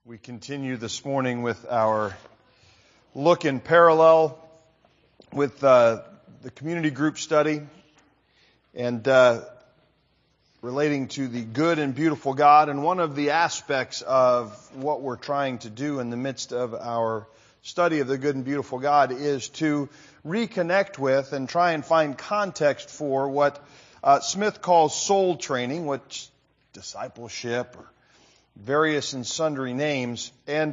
We continue this morning with our look in parallel with the community group study and relating to the good and beautiful God. And one of the aspects of what we're trying to do in the midst of our study of the good and beautiful God is to reconnect with and try and find context for what Smith calls soul training, which discipleship or various and sundry names, and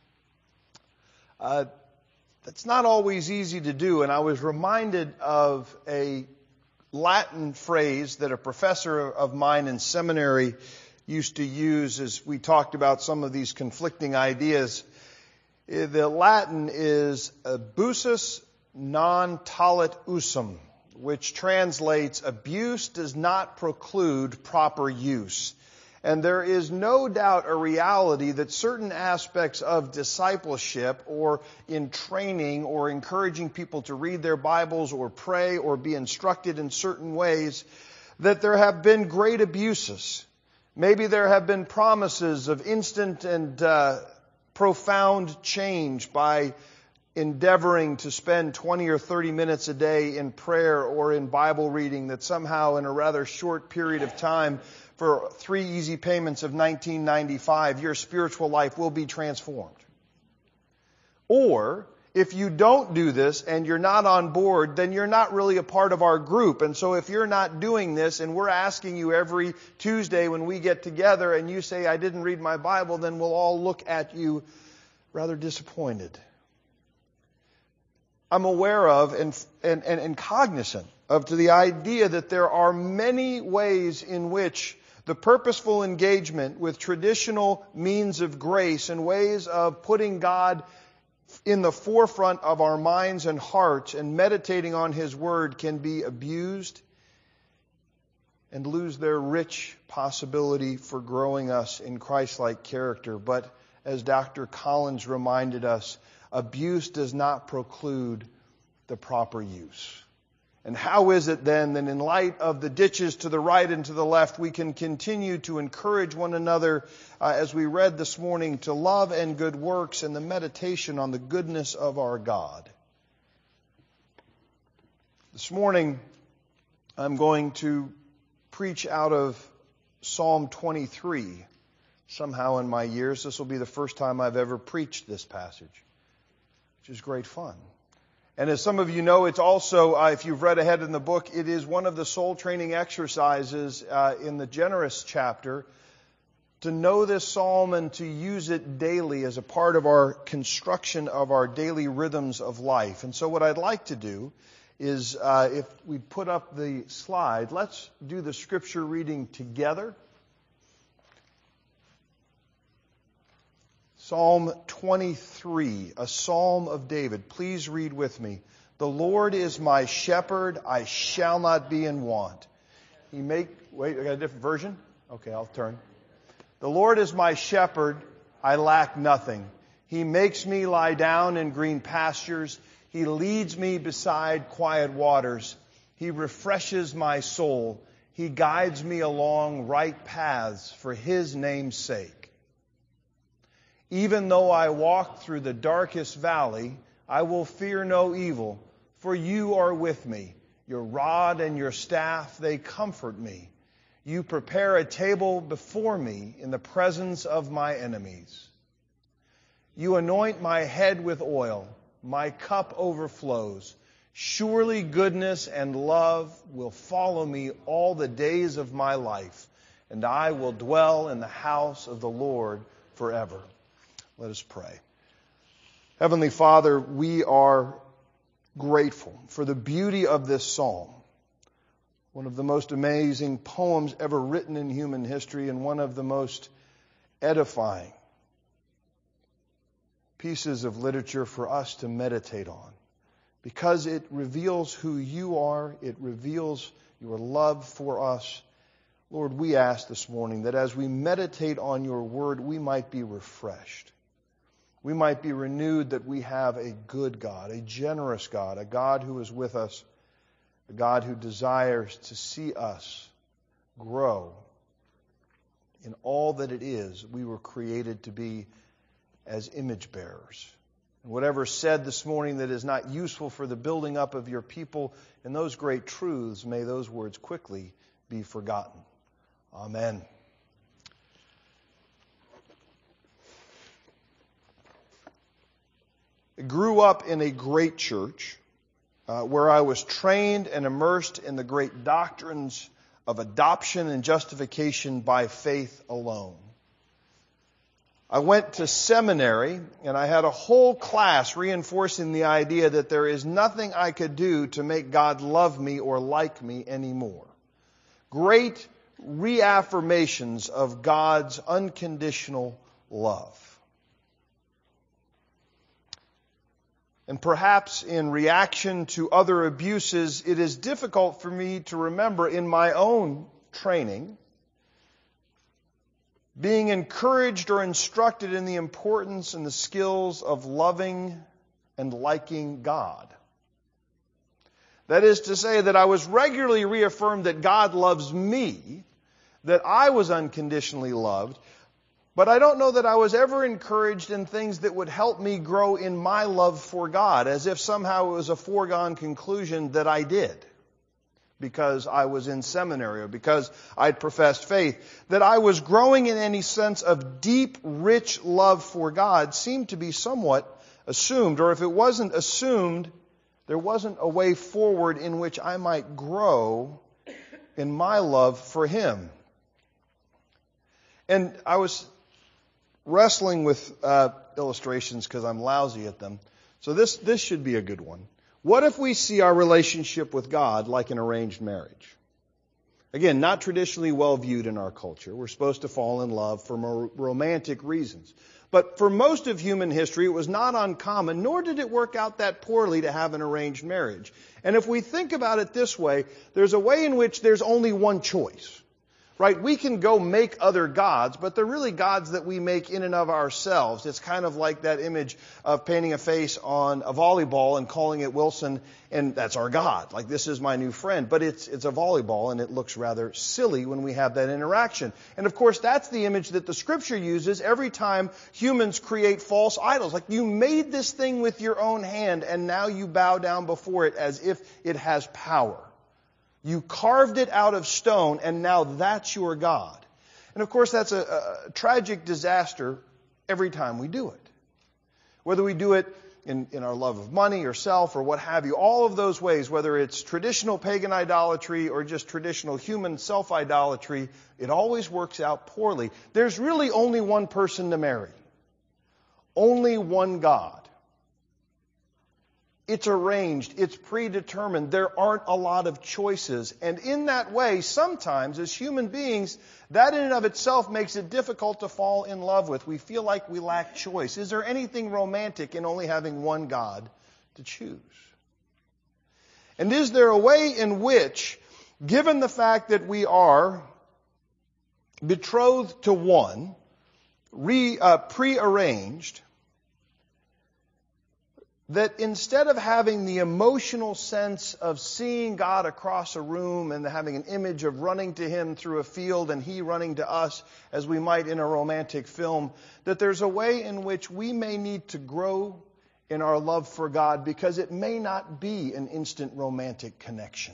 that's not always easy to do. And I was reminded of a Latin phrase that a professor of mine in seminary used to use as we talked about some of these conflicting ideas. The Latin is abusus non tollit usum, which translates, abuse does not preclude proper use. And there is no doubt a reality that certain aspects of discipleship or in training or encouraging people to read their Bibles or pray or be instructed in certain ways, that there have been great abuses. Maybe there have been promises of instant and profound change by endeavoring to spend 20 or 30 minutes a day in prayer or in Bible reading, that somehow in a rather short period of time, for 3 easy payments of $19.95, your spiritual life will be transformed. Or, if you don't do this and you're not on board, then you're not really a part of our group. And so if you're not doing this and we're asking you every Tuesday when we get together and you say, I didn't read my Bible, then we'll all look at you rather disappointed. I'm aware of and cognizant of to the idea that there are many ways in which the purposeful engagement with traditional means of grace and ways of putting God in the forefront of our minds and hearts and meditating on His Word can be abused and lose their rich possibility for growing us in Christ-like character. But as Dr. Collins reminded us, abuse does not preclude the proper use. And how is it then that in light of the ditches to the right and to the left, we can continue to encourage one another, as we read this morning, to love and good works and the meditation on the goodness of our God? This morning, I'm going to preach out of Psalm 23. Somehow in my years, this will be the first time I've ever preached this passage, which is great fun. And as some of you know, it's also, if you've read ahead in the book, it is one of the soul training exercises in the generous chapter to know this psalm and to use it daily as a part of our construction of our daily rhythms of life. And so what I'd like to do is, if we put up the slide, let's do the scripture reading together. Psalm 23, a psalm of David. Please read with me. The Lord is my shepherd, I shall not be in want. Wait, I got a different version? Okay, I'll turn. The Lord is my shepherd, I lack nothing. He makes me lie down in green pastures. He leads me beside quiet waters. He refreshes my soul. He guides me along right paths for His name's sake. Even though I walk through the darkest valley, I will fear no evil, for You are with me. Your rod and Your staff, they comfort me. You prepare a table before me in the presence of my enemies. You anoint my head with oil. My cup overflows. Surely goodness and love will follow me all the days of my life, and I will dwell in the house of the Lord forever. Let us pray. Heavenly Father, we are grateful for the beauty of this psalm, one of the most amazing poems ever written in human history and one of the most edifying pieces of literature for us to meditate on, because it reveals who You are, it reveals Your love for us. Lord, we ask this morning that as we meditate on Your word, we might be refreshed. We might be renewed that we have a good God, a generous God, a God who is with us, a God who desires to see us grow in all that it is we were created to be as image bearers. And whatever is said this morning that is not useful for the building up of your people in those great truths, may those words quickly be forgotten. Amen. I grew up in a great church where I was trained and immersed in the great doctrines of adoption and justification by faith alone. I went to seminary, and I had a whole class reinforcing the idea that there is nothing I could do to make God love me or like me anymore. Great reaffirmations of God's unconditional love. And perhaps in reaction to other abuses, it is difficult for me to remember in my own training being encouraged or instructed in the importance and the skills of loving and liking God. That is to say that I was regularly reaffirmed that God loves me, that I was unconditionally loved, but I don't know that I was ever encouraged in things that would help me grow in my love for God, as if somehow it was a foregone conclusion that I did, because I was in seminary or because I'd professed faith. That I was growing in any sense of deep, rich love for God seemed to be somewhat assumed, or if it wasn't assumed, there wasn't a way forward in which I might grow in my love for Him. And I was wrestling with illustrations because I'm lousy at them. So this should be a good one. What if we see our relationship with God like an arranged marriage? Again, not traditionally well viewed in our culture. We're supposed to fall in love for more romantic reasons. But for most of human history, it was not uncommon, nor did it work out that poorly to have an arranged marriage. And if we think about it this way, there's a way in which there's only one choice. Right? We can go make other gods, but they're really gods that we make in and of ourselves. It's kind of like that image of painting a face on a volleyball and calling it Wilson, and that's our God. Like, this is my new friend. But it's a volleyball, and it looks rather silly when we have that interaction. And of course, that's the image that the Scripture uses every time humans create false idols. Like, you made this thing with your own hand, and now you bow down before it as if it has power. You carved it out of stone, and now that's your God. And of course, that's a tragic disaster every time we do it. Whether we do it in our love of money or self or what have you, all of those ways, whether it's traditional pagan idolatry or just traditional human self-idolatry, it always works out poorly. There's really only one person to marry. Only one God. It's arranged. It's predetermined. There aren't a lot of choices. And in that way, sometimes as human beings, that in and of itself makes it difficult to fall in love with. We feel like we lack choice. Is there anything romantic in only having one God to choose? And is there a way in which, given the fact that we are betrothed to one, prearranged, that instead of having the emotional sense of seeing God across a room and having an image of running to Him through a field and He running to us as we might in a romantic film, that there's a way in which we may need to grow in our love for God because it may not be an instant romantic connection.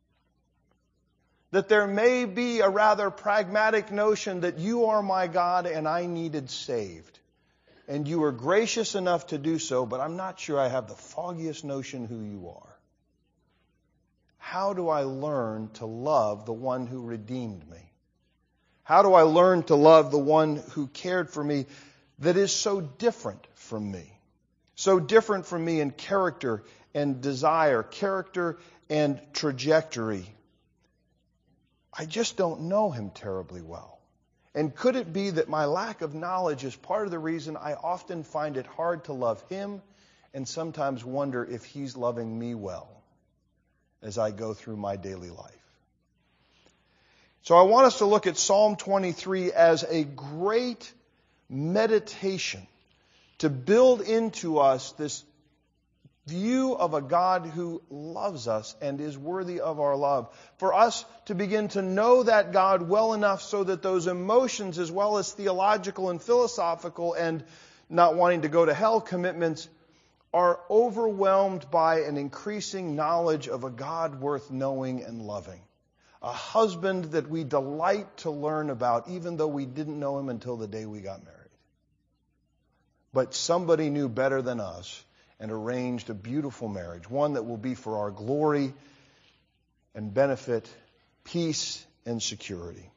That there may be a rather pragmatic notion that you are my God and I needed saved. And you were gracious enough to do so, but I'm not sure I have the foggiest notion who you are. How do I learn to love the one who redeemed me? How do I learn to love the one who cared for me that is so different from me? So different from me in character and desire, character and trajectory. I just don't know him terribly well. And could it be that my lack of knowledge is part of the reason I often find it hard to love him and sometimes wonder if he's loving me well as I go through my daily life? So I want us to look at Psalm 23 as a great meditation to build into us this view of a God who loves us and is worthy of our love. For us to begin to know that God well enough so that those emotions, as well as theological and philosophical and not wanting to go to hell commitments are overwhelmed by an increasing knowledge of a God worth knowing and loving. A husband that we delight to learn about, even though we didn't know him until the day we got married. But somebody knew better than us and arranged a beautiful marriage, one that will be for our glory and benefit, peace and security.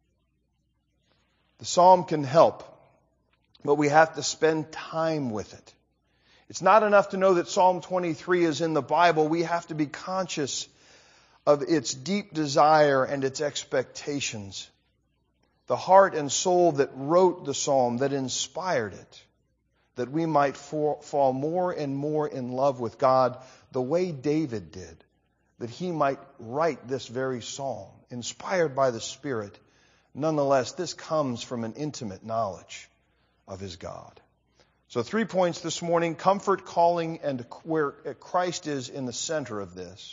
The psalm can help, but we have to spend time with it. It's not enough to know that Psalm 23 is in the Bible. We have to be conscious of its deep desire and its expectations. The heart and soul that wrote the psalm, that inspired it, that we might fall more and more in love with God the way David did, that he might write this very psalm, inspired by the Spirit. Nonetheless, this comes from an intimate knowledge of his God. So 3 points this morning: comfort, calling, and where Christ is in the center of this.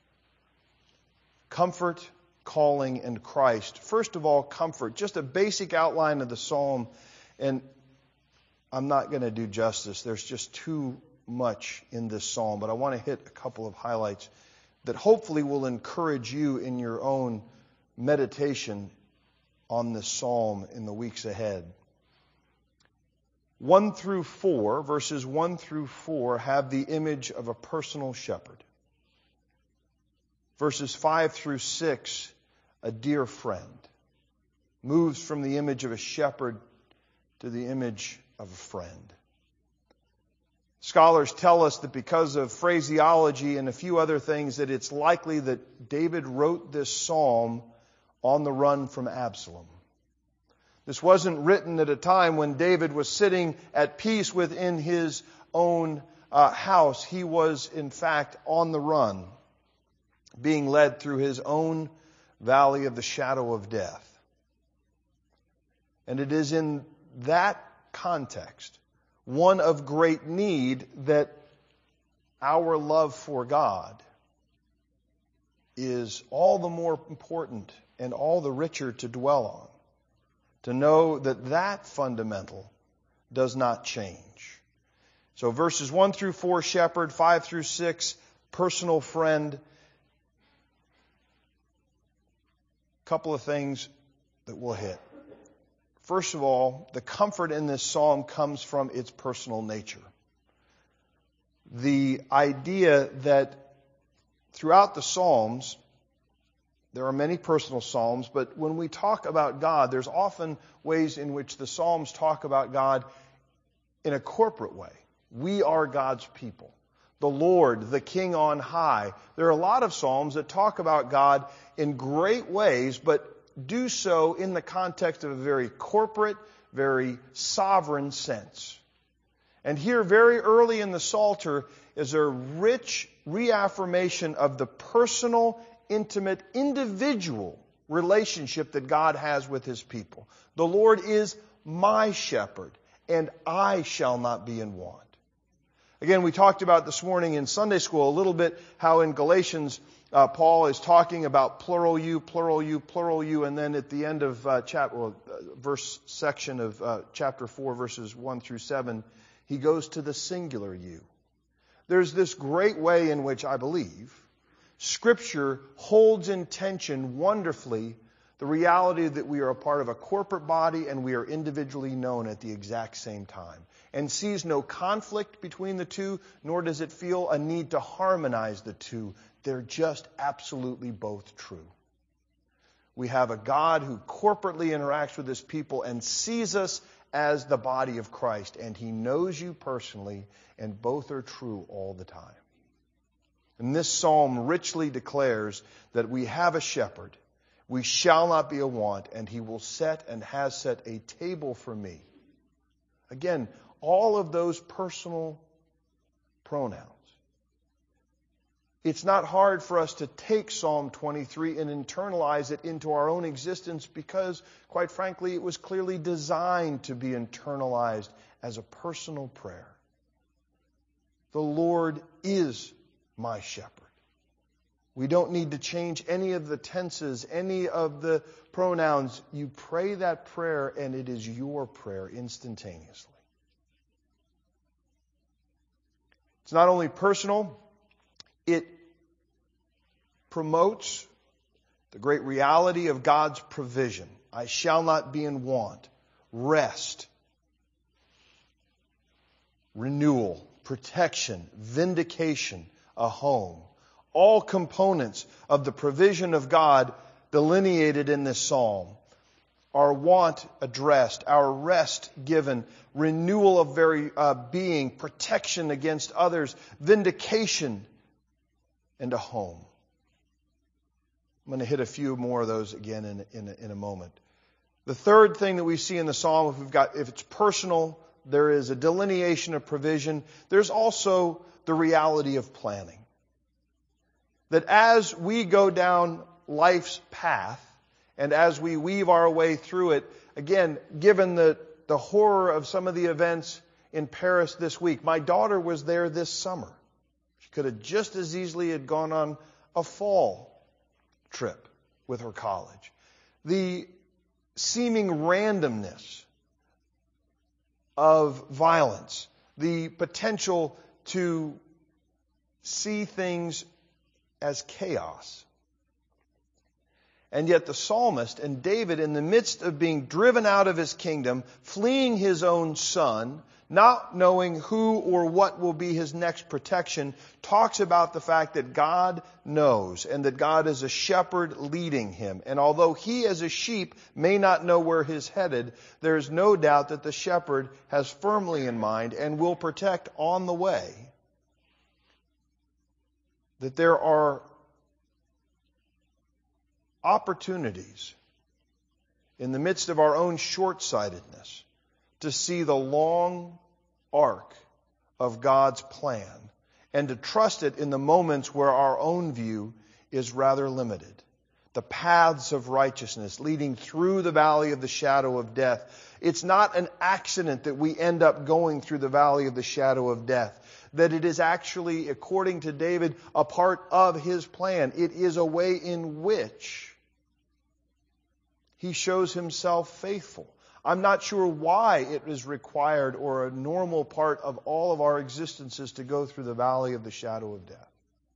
Comfort, calling, and Christ. First of all, comfort. Just a basic outline of the psalm, and I'm not going to do justice. There's just too much in this psalm, but I want to hit a couple of highlights that hopefully will encourage you in your own meditation on this psalm in the weeks ahead. 1 through 4, verses 1 through 4, have the image of a personal shepherd. Verses 5 through 6, a dear friend, moves from the image of a shepherd to the image of a friend. Scholars tell us that because of phraseology and a few other things, that it's likely that David wrote this psalm on the run from Absalom. This wasn't written at a time when David was sitting at peace within his own house. He was, in fact, on the run, being led through his own valley of the shadow of death. And it is in that context, one of great need, that our love for God is all the more important and all the richer to dwell on. To know that that fundamental does not change. So verses 1 through 4, shepherd, 5 through 6, personal friend. Couple of things that we'll hit. First of all, the comfort in this psalm comes from its personal nature. The idea that throughout the Psalms, there are many personal psalms, but when we talk about God, there's often ways in which the Psalms talk about God in a corporate way. We are God's people. The Lord, the King on high. There are a lot of psalms that talk about God in great ways, but do so in the context of a very corporate, very sovereign sense. And here, very early in the Psalter, is a rich reaffirmation of the personal, intimate, individual relationship that God has with His people. The Lord is my shepherd, and I shall not be in want. Again, we talked about this morning in Sunday school a little bit how in Galatians, Paul is talking about plural you, plural you, plural you, and then at the end of verse section of chapter 4, verses 1 through 7, he goes to the singular you. There's this great way in which I believe Scripture holds in tension wonderfully the reality that we are a part of a corporate body and we are individually known at the exact same time, and sees no conflict between the two, nor does it feel a need to harmonize the two. They're just absolutely both true. We have a God who corporately interacts with His people and sees us as the body of Christ, and He knows you personally, and both are true all the time. And this psalm richly declares that we have a shepherd. We shall not be a want, and He will set and has set a table for me. Again, all of those personal pronouns. It's not hard for us to take Psalm 23 and internalize it into our own existence because, quite frankly, it was clearly designed to be internalized as a personal prayer. The Lord is my shepherd. We don't need to change any of the tenses, any of the pronouns. You pray that prayer and it is your prayer instantaneously. It's not only personal, it promotes the great reality of God's provision. I shall not be in want. Rest. Renewal. Protection. Vindication. A home. All components of the provision of God delineated in this psalm. Our want addressed, our rest given, renewal of very being, protection against others, vindication, and a home. I'm going to hit a few more of those again in a moment. The third thing that we see in the psalm, if it's personal, there is a delineation of provision. There's also the reality of planning. That as we go down life's path, and as we weave our way through it, again, given the horror of some of the events in Paris this week, my daughter was there this summer. She could have just as easily had gone on a fall trip with her college. The seeming randomness of violence, the potential to see things as chaos. And yet the psalmist and David, in the midst of being driven out of his kingdom, fleeing his own son, not knowing who or what will be his next protection, talks about the fact that God knows and that God is a shepherd leading him. And although he as a sheep may not know where he's headed, there is no doubt that the shepherd has firmly in mind and will protect on the way. That there are opportunities in the midst of our own short-sightedness to see the long arc of God's plan and to trust it in the moments where our own view is rather limited. The paths of righteousness leading through the valley of the shadow of death. It's not an accident that we end up going through the valley of the shadow of death. That it is actually, according to David, a part of his plan. It is a way in which he shows himself faithful. I'm not sure why it is required or a normal part of all of our existences to go through the valley of the shadow of death.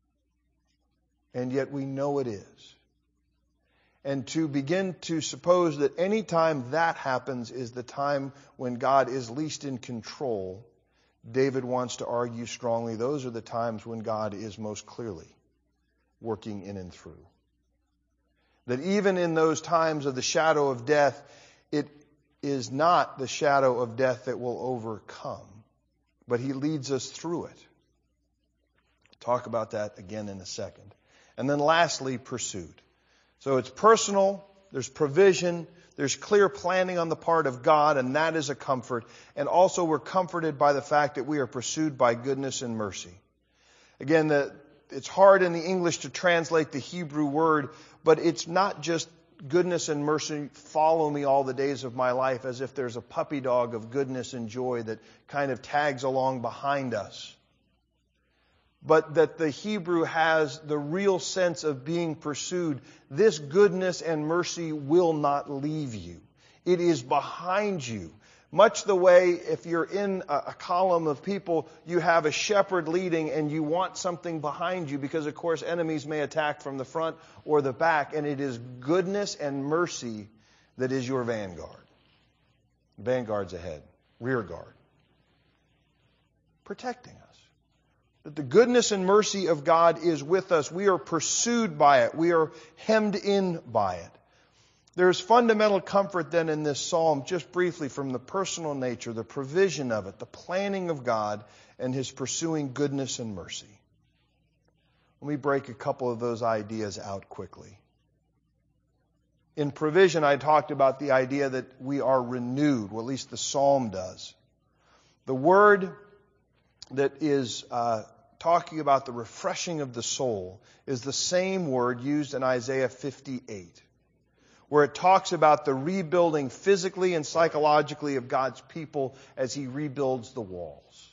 And yet we know it is. And to begin to suppose that any time that happens is the time when God is least in control, David wants to argue strongly those are the times when God is most clearly working in and through. That even in those times of the shadow of death, it is not the shadow of death that will overcome, but he leads us through it. Talk about that again in a second. And then lastly, pursuit. So it's personal, there's provision, there's clear planning on the part of God, and that is a comfort. And also we're comforted by the fact that we are pursued by goodness and mercy. Again, it's hard in the English to translate the Hebrew word, but it's not just goodness and mercy follow me all the days of my life as if there's a puppy dog of goodness and joy that kind of tags along behind us. But that the Hebrew has the real sense of being pursued. This goodness and mercy will not leave you. It is behind you. Much the way if you're in a column of people, you have a shepherd leading and you want something behind you because, of course, enemies may attack from the front or the back. And it is goodness and mercy that is your vanguard. Vanguard's ahead. Rear guard. Protecting us. That the goodness and mercy of God is with us. We are pursued by it. We are hemmed in by it. There's fundamental comfort then in this psalm, just briefly, from the personal nature, the provision of it, the planning of God, and his pursuing goodness and mercy. Let me break a couple of those ideas out quickly. In provision, I talked about the idea that we are renewed, or at least the psalm does. The word that is talking about the refreshing of the soul is the same word used in Isaiah 58. Where it talks about the rebuilding physically and psychologically of God's people as he rebuilds the walls.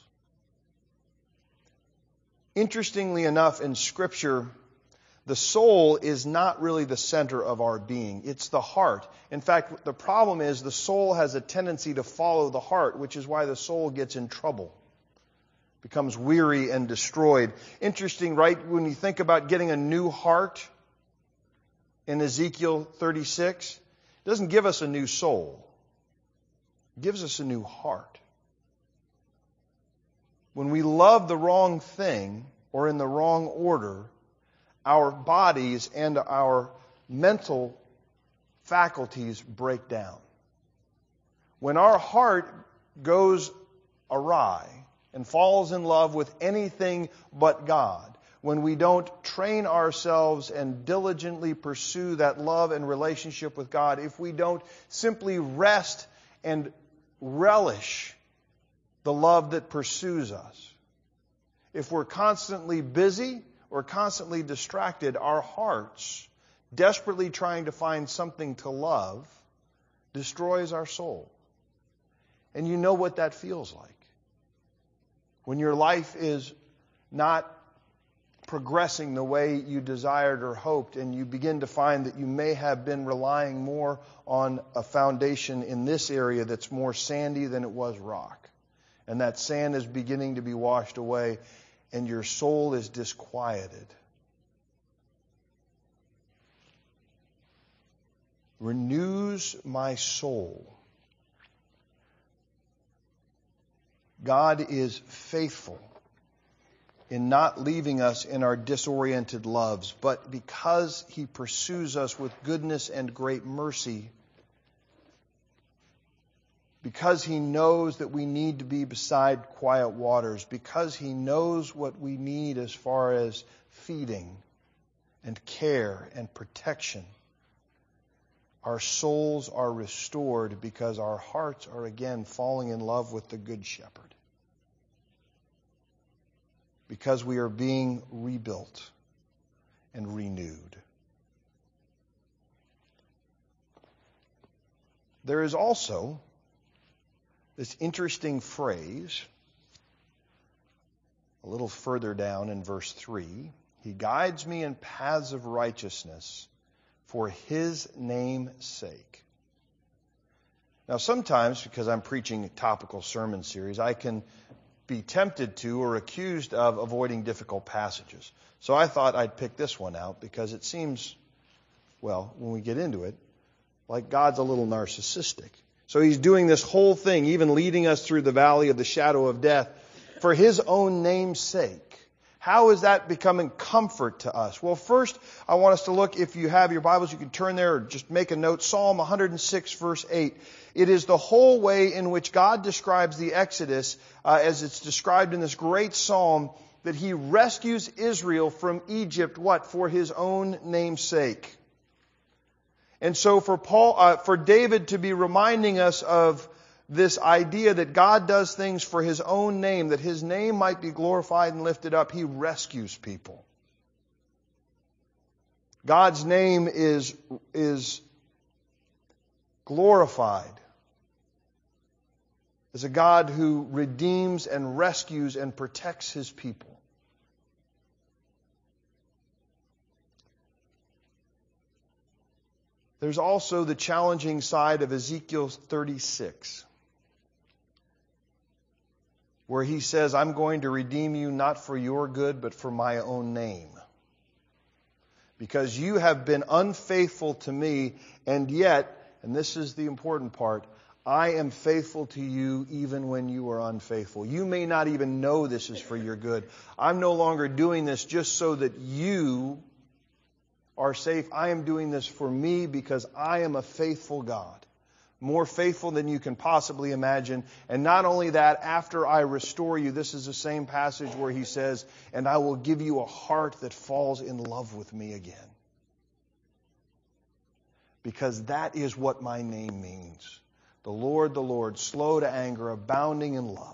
Interestingly enough, in Scripture, the soul is not really the center of our being. It's the heart. In fact, the problem is the soul has a tendency to follow the heart, which is why the soul gets in trouble. becomes weary and destroyed. Interesting, right? When you think about getting a new heart in Ezekiel 36, it doesn't give us a new soul. It gives us a new heart. When we love the wrong thing or in the wrong order, our bodies and our mental faculties break down. When our heart goes awry and falls in love with anything but God, when we don't train ourselves and diligently pursue that love and relationship with God, if we don't simply rest and relish the love that pursues us, if we're constantly busy or constantly distracted, our hearts, desperately trying to find something to love, destroys our soul. And you know what that feels like. When your life is not progressing the way you desired or hoped, and you begin to find that you may have been relying more on a foundation in this area that's more sandy than it was rock. And that sand is beginning to be washed away, and your soul is disquieted. Renews my soul. God is faithful in not leaving us in our disoriented loves, but because He pursues us with goodness and great mercy, because He knows that we need to be beside quiet waters, because He knows what we need as far as feeding and care and protection, our souls are restored because our hearts are again falling in love with the Good Shepherd. Because we are being rebuilt and renewed. There is also this interesting phrase a little further down in verse 3. He guides me in paths of righteousness for His name's sake. Now sometimes, because I'm preaching a topical sermon series, I can be tempted to or accused of avoiding difficult passages. So I thought I'd pick this one out because it seems, well, when we get into it, like God's a little narcissistic. So He's doing this whole thing, even leading us through the valley of the shadow of death, for His own name's sake. How is that becoming comfort to us? Well, first, I want us to look, if you have your Bibles, you can turn there or just make a note. Psalm 106, verse 8. It is the whole way in which God describes the Exodus, as it's described in this great psalm, that He rescues Israel from Egypt, what? For His own name's sake. And so for David to be reminding us of this idea that God does things for His own name, that His name might be glorified and lifted up, He rescues people. God's name is glorified as a God who redeems and rescues and protects His people. There's also the challenging side of Ezekiel 36. Where He says, I'm going to redeem you not for your good, but for my own name. Because you have been unfaithful to me, and yet, and this is the important part, I am faithful to you even when you are unfaithful. You may not even know this is for your good. I'm no longer doing this just so that you are safe. I am doing this for me because I am a faithful God. More faithful than you can possibly imagine. And not only that, after I restore you, this is the same passage where He says, and I will give you a heart that falls in love with me again. Because that is what my name means. The Lord, slow to anger, abounding in love.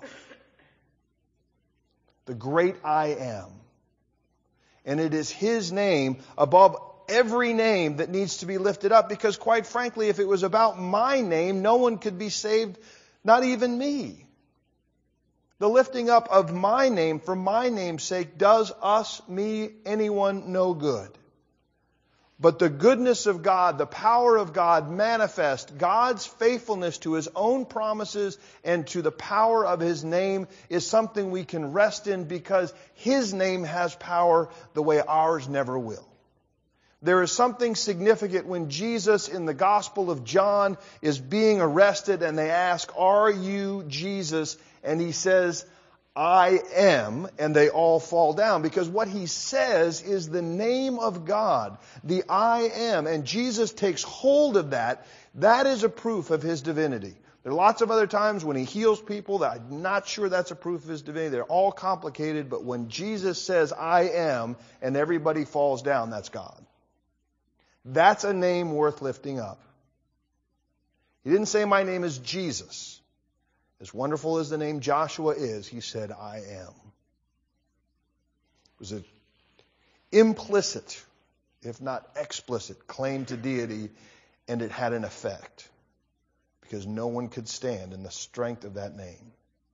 The great I am. And it is His name above every name that needs to be lifted up, because quite frankly, if it was about my name, no one could be saved, not even me. The lifting up of my name for my name's sake does us, me, anyone no good. But the goodness of God, the power of God manifest, God's faithfulness to His own promises and to the power of His name is something we can rest in because His name has power the way ours never will. There is something significant when Jesus in the Gospel of John is being arrested and they ask, "Are you Jesus?" And He says, "I am," and they all fall down because what He says is the name of God, the I am, and Jesus takes hold of that. That is a proof of His divinity. There are lots of other times when He heals people that I'm not sure that's a proof of His divinity. They're all complicated, but when Jesus says I am and everybody falls down, that's God. That's a name worth lifting up. He didn't say my name is Jesus. As wonderful as the name Joshua is, He said, I am. It was an implicit, if not explicit, claim to deity, and it had an effect because no one could stand in the strength of that name.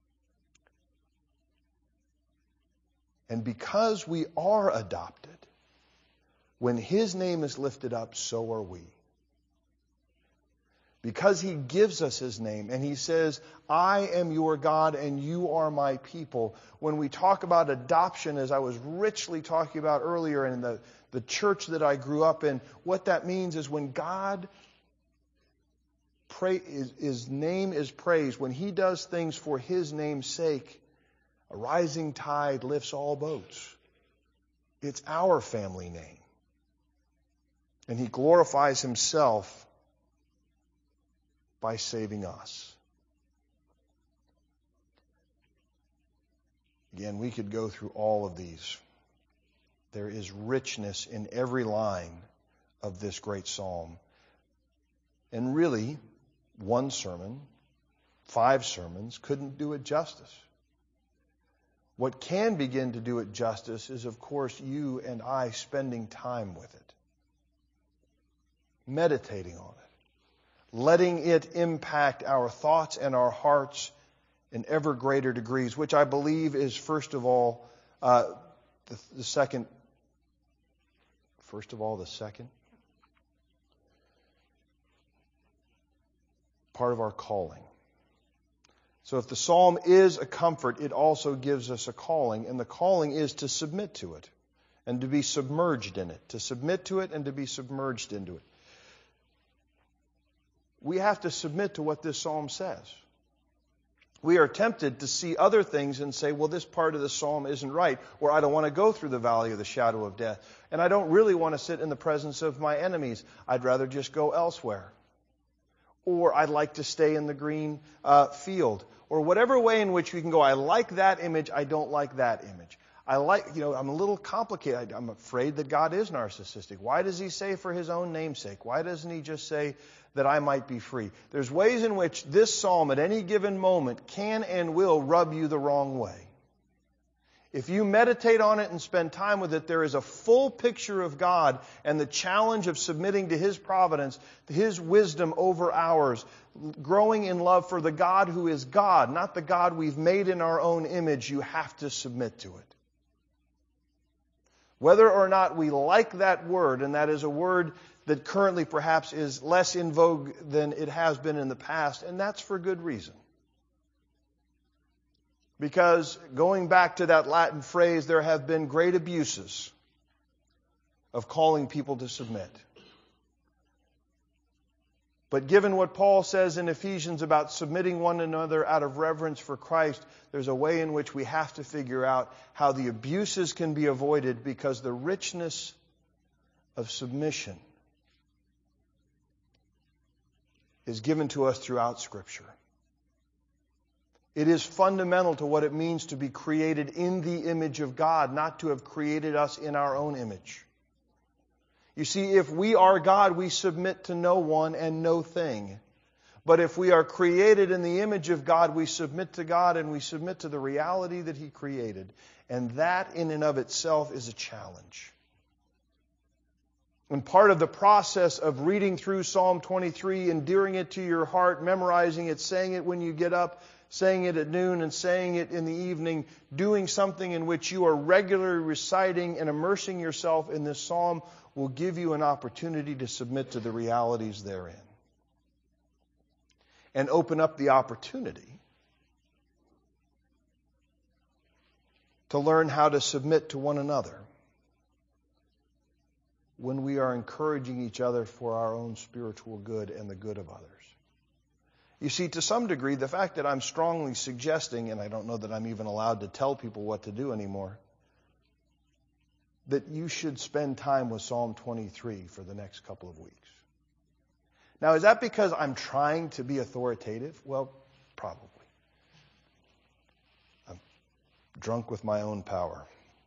And because we are adopted, when His name is lifted up, so are we. Because He gives us His name and He says, I am your God and you are my people. When we talk about adoption, as I was richly talking about earlier in the church that I grew up in, what that means is when God, His name is praised, when He does things for His name's sake, a rising tide lifts all boats. It's our family name. And He glorifies Himself by saving us. Again, we could go through all of these. There is richness in every line of this great psalm. And really, one sermon, 5 sermons, couldn't do it justice. What can begin to do it justice is, of course, you and I spending time with it, meditating on it, letting it impact our thoughts and our hearts in ever greater degrees, which I believe is, first of all, the second part of our calling. So if the psalm is a comfort, it also gives us a calling, and the calling is to submit to it and to be submerged in it, to submit to it and to be submerged into it. We have to submit to what this psalm says. We are tempted to see other things and say, well, this part of the psalm isn't right, or I don't want to go through the valley of the shadow of death, and I don't really want to sit in the presence of my enemies. I'd rather just go elsewhere. Or I'd like to stay in the green field. Or whatever way in which we can go. I like that image, I don't like that image. I'm a little complicated. I'm afraid that God is narcissistic. Why does He say for His own name's sake? Why doesn't He just say that I might be free? There's ways in which this psalm at any given moment can and will rub you the wrong way. If you meditate on it and spend time with it, there is a full picture of God and the challenge of submitting to His providence, to His wisdom over ours, growing in love for the God who is God, not the God we've made in our own image. You have to submit to it. Whether or not we like that word, and that is a word that currently perhaps is less in vogue than it has been in the past, and that's for good reason. Because going back to that Latin phrase, there have been great abuses of calling people to submit. But given what Paul says in Ephesians about submitting one another out of reverence for Christ, there's a way in which we have to figure out how the abuses can be avoided, because the richness of submission is given to us throughout Scripture. It is fundamental to what it means to be created in the image of God, not to have created us in our own image. You see, if we are God, we submit to no one and no thing. But if we are created in the image of God, we submit to God and we submit to the reality that He created. And that in and of itself is a challenge. And part of the process of reading through Psalm 23, endearing it to your heart, memorizing it, saying it when you get up, saying it at noon and saying it in the evening, doing something in which you are regularly reciting and immersing yourself in this psalm will give you an opportunity to submit to the realities therein. And open up the opportunity to learn how to submit to one another when we are encouraging each other for our own spiritual good and the good of others. You see, to some degree, the fact that I'm strongly suggesting, and I don't know that I'm even allowed to tell people what to do anymore, that you should spend time with Psalm 23 for the next couple of weeks. Now, is that because I'm trying to be authoritative? Well, probably. I'm drunk with my own power.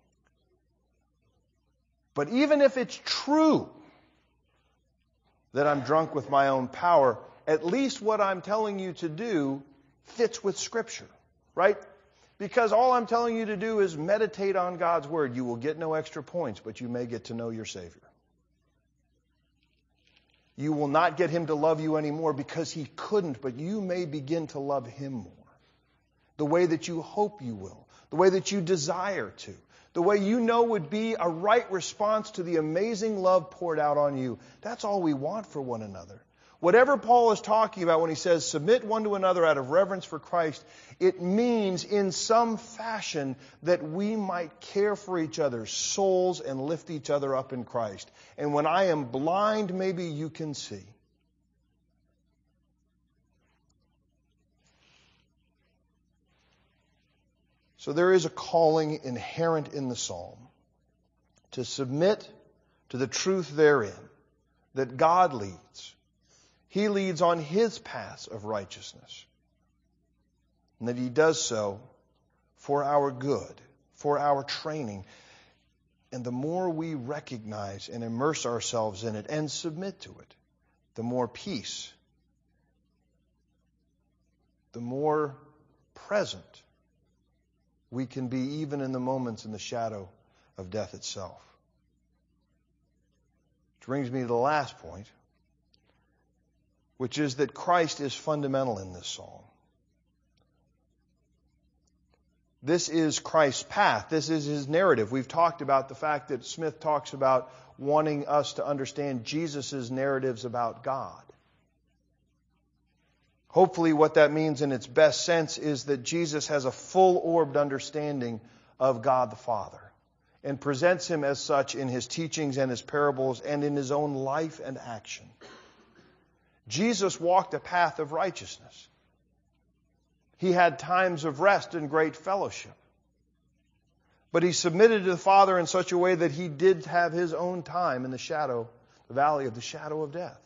But even if it's true that I'm drunk with my own power, at least what I'm telling you to do fits with Scripture, right? Because all I'm telling you to do is meditate on God's Word. You will get no extra points, but you may get to know your Savior. You will not get Him to love you anymore because He couldn't, but you may begin to love Him more. The way that you hope you will. The way that you desire to. The way you know would be a right response to the amazing love poured out on you. That's all we want for one another. Whatever Paul is talking about when he says, submit one to another out of reverence for Christ, it means in some fashion that we might care for each other's souls and lift each other up in Christ. And when I am blind, maybe you can see. So there is a calling inherent in the psalm to submit to the truth therein that God leads. He leads on His paths of righteousness. And that He does so for our good, for our training. And the more we recognize and immerse ourselves in it and submit to it, the more peace, the more present we can be even in the moments in the shadow of death itself. Which brings me to the last point, which is that Christ is fundamental in this psalm. This is Christ's path. This is His narrative. We've talked about the fact that Smith talks about wanting us to understand Jesus' narratives about God. Hopefully what that means in its best sense is that Jesus has a full-orbed understanding of God the Father and presents Him as such in His teachings and His parables and in His own life and action. Jesus walked a path of righteousness. He had times of rest and great fellowship. But He submitted to the Father in such a way that He did have His own time in the valley of the shadow of death.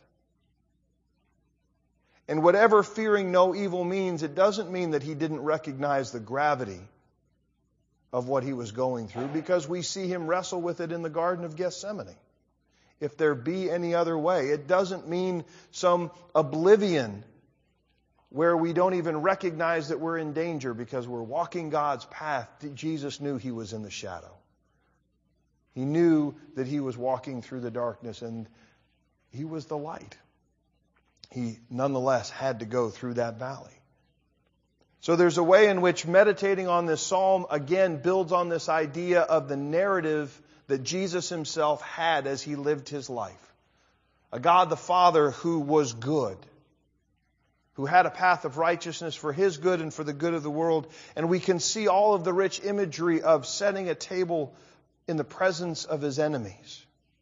And whatever fearing no evil means, it doesn't mean that He didn't recognize the gravity of what He was going through, because we see Him wrestle with it in the Garden of Gethsemane. If there be any other way. It doesn't mean some oblivion where we don't even recognize that we're in danger because we're walking God's path. Jesus knew He was in the shadow. He knew that He was walking through the darkness, and He was the light. He nonetheless had to go through that valley. So there's a way in which meditating on this psalm again builds on this idea of the narrative that Jesus Himself had as He lived His life. A God the Father who was good, who had a path of righteousness for His good and for the good of the world. And we can see all of the rich imagery of setting a table in the presence of His enemies.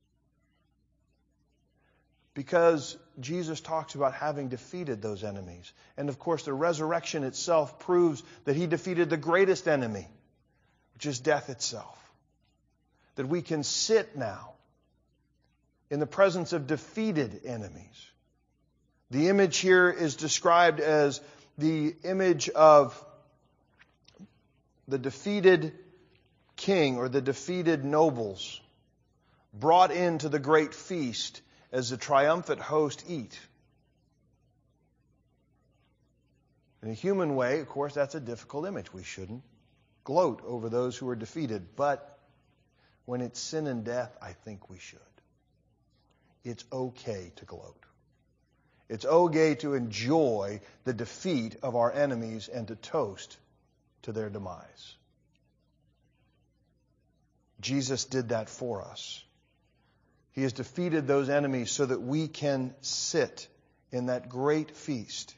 Because Jesus talks about having defeated those enemies. And of course, the resurrection itself proves that He defeated the greatest enemy, which is death itself. That we can sit now in the presence of defeated enemies. The image here is described as the image of the defeated king or the defeated nobles brought into the great feast as the triumphant host eat. In a human way, of course, that's a difficult image. We shouldn't gloat over those who are defeated. But when it's sin and death, I think we should. it's okay to gloat. It's okay to enjoy the defeat of our enemies and to toast to their demise. Jesus did that for us. He has defeated those enemies so that we can sit in that great feast.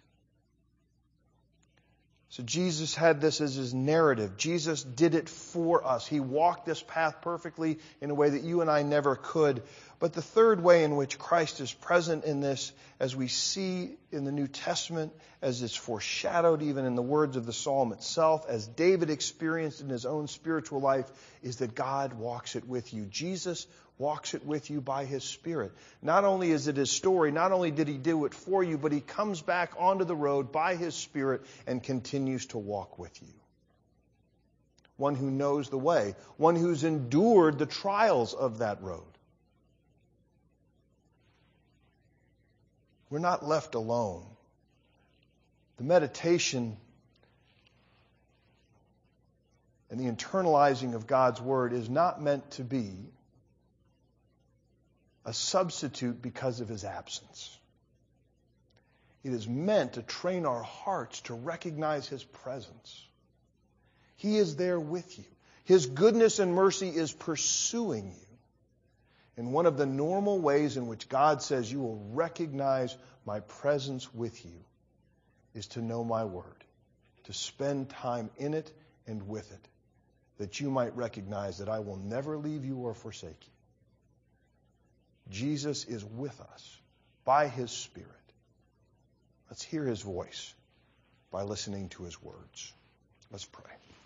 So Jesus had this as his narrative. Jesus did it for us. He walked this path perfectly in a way that you and I never could. But the third way in which Christ is present in this, as we see in the New Testament, as it's foreshadowed even in the words of the psalm itself, as David experienced in his own spiritual life, is that God walks it with you. Jesus walks it with you by his Spirit. Not only is it his story, not only did he do it for you, but he comes back onto the road by his Spirit and continues to walk with you. One who knows the way, one who's endured the trials of that road. We're not left alone. The meditation and the internalizing of God's Word is not meant to be a substitute because of his absence. It is meant to train our hearts to recognize his presence. He is there with you. His goodness and mercy is pursuing you. And one of the normal ways in which God says you will recognize my presence with you is to know my word, to spend time in it and with it, that you might recognize that I will never leave you or forsake you. Jesus is with us by his Spirit. Let's hear his voice by listening to his words. Let's pray.